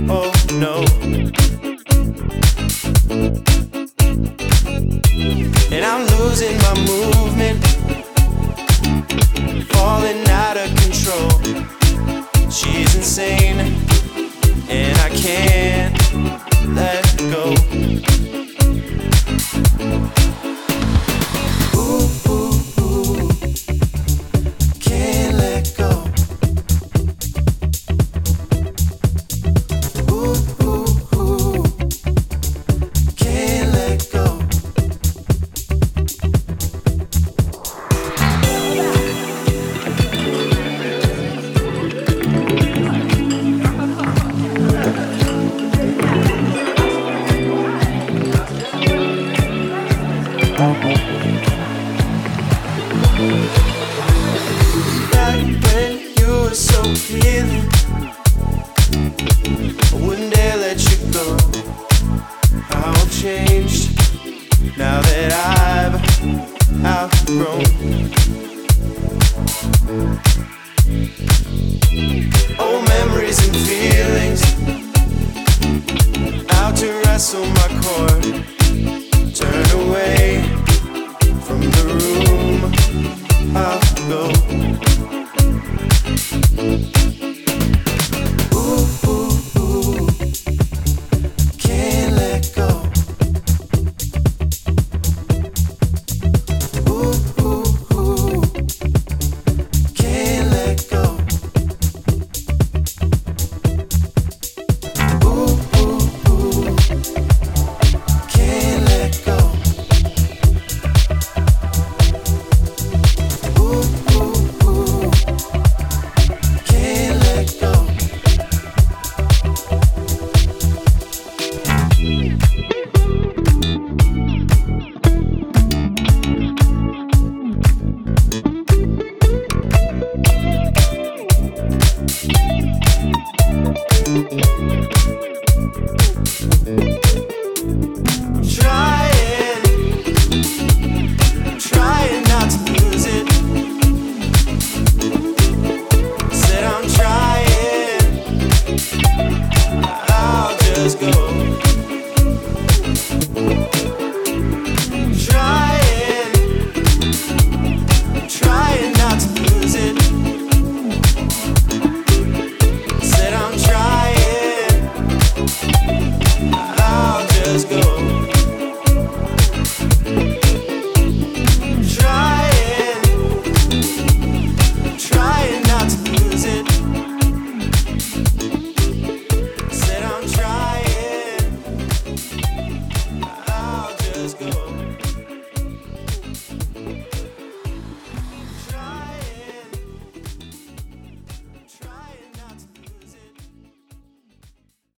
Oh no. And I'm losing my movement, falling out of control. She's insane, and I can't let go. Ooh, ooh, ooh, can't let go. Ooh, ooh, ooh, can't let go. Back when you were so healing, I wouldn't dare let you go. How I've changed now that I've outgrown. Old memories and feelings out to wrestle my core. Turn away from the room, I'll go. Ooh, ooh, ooh, can't let go. Ooh, ooh, ooh, can't let go. Ooh, ooh, ooh, can't let go. Ooh, ooh, ooh, can't let go. Trying not to lose it. Said I'm trying, I'll just go. Trying